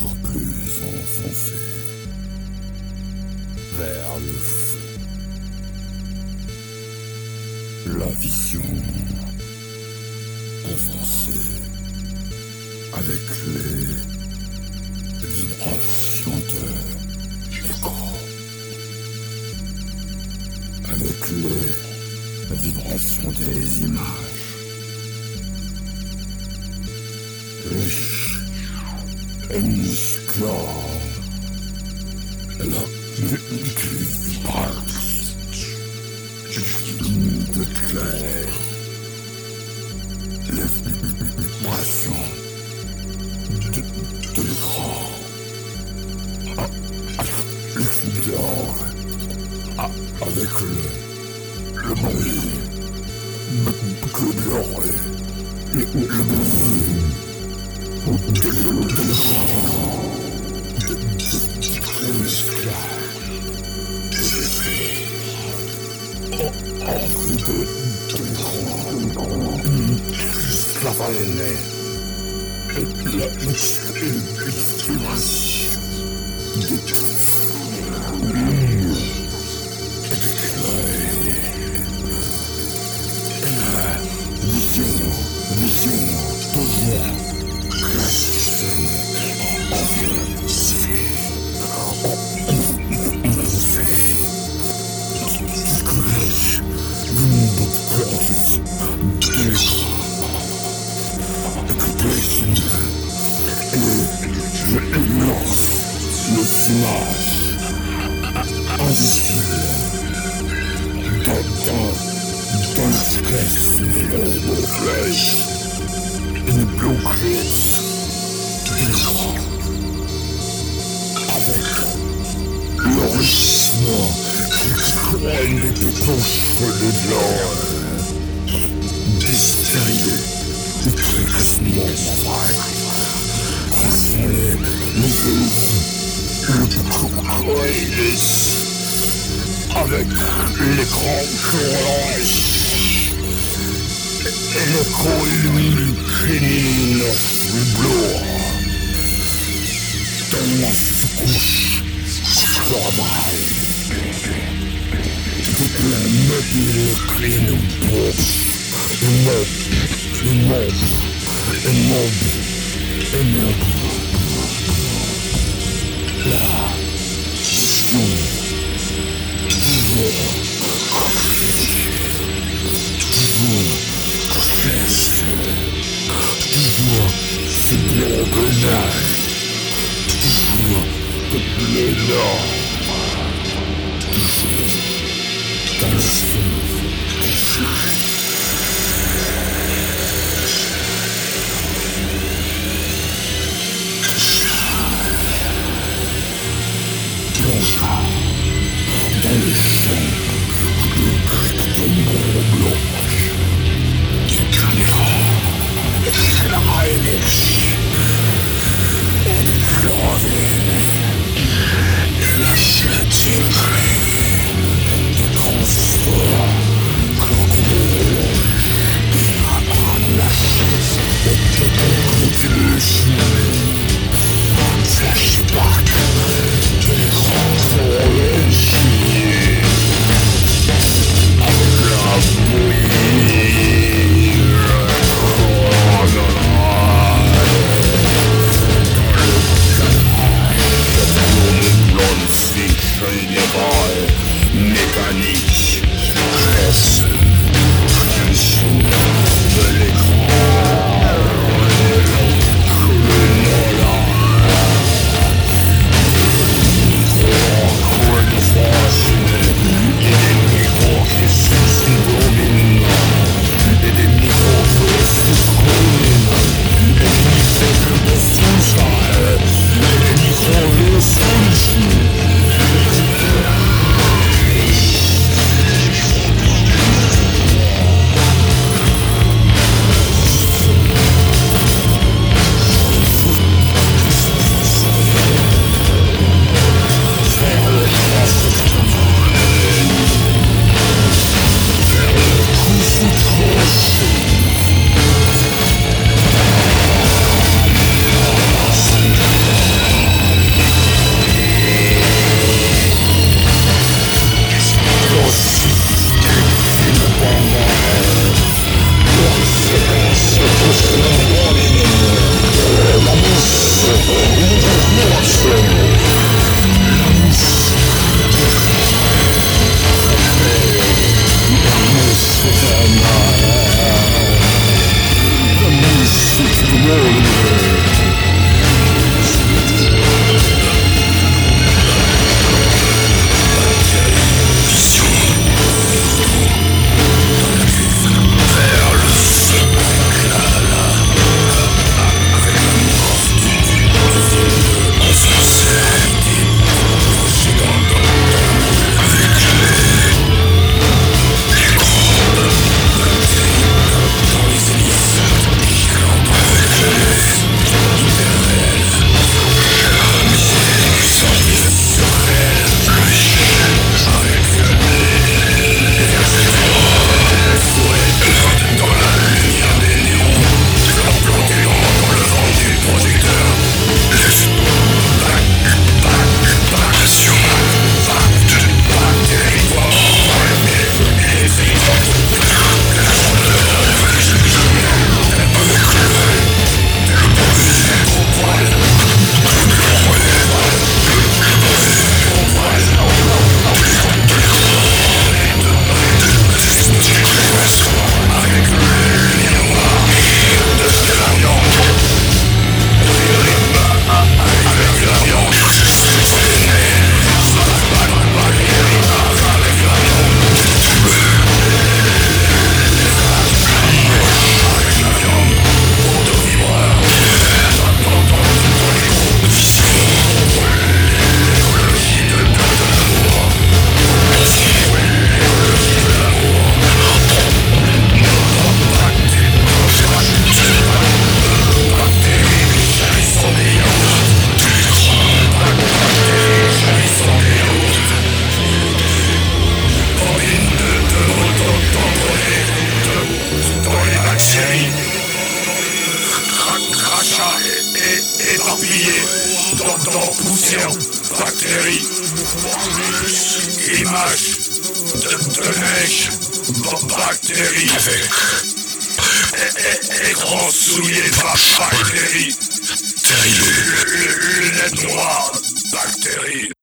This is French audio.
toujours plus enfoncé vers le feu. La vision enfoncée avec les vibrations de l'écho, avec les vibrations des images, riche et musclant, la de clair, les vibrations de l'écran, l'explosion, avec le bruit, le bruit de l'écran, de l'esclave. L'esclavage, l'exploration des vision toujours classique, le fumage invisible dans la flèche de l'ombre flèche, une blocuse de l'écran avec l'enrichissement qui craigne les cheveux blancs distillés électriquement frais. Les avec l'écran orange et l'écran illumine bleu dans la sous-couche chlorale avec la mobile clean bourse et la vision toujours ce blanc de neige, toujours peuplé d'or, toujours dans le fond des chats. Blanchard, dans les champs, le grec de mont blanche, éclairera énergie, on déploie la chaîne des transports, dans poussière, bactéries, images de neige, bactéries, écran souillé par bactéries, lunettes noires, bactéries.